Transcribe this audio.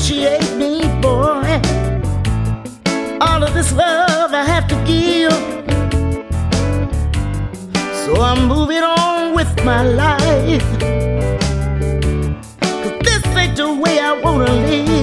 appreciate me, boy. All of this love I have to give, so I'm moving on with my life. 'Cause this ain't the way I wanna live.